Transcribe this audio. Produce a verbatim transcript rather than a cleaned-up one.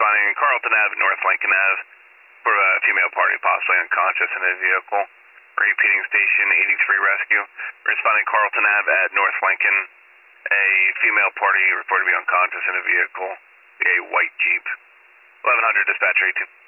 responding Carlton Ave, North Lincoln Ave, for a female party possibly unconscious in a vehicle. Repeating station eighty-three rescue. Responding Carlton Ave at North Lincoln. A female party reported to be unconscious in a vehicle. A white Jeep. eleven hundred dispatch eighteen.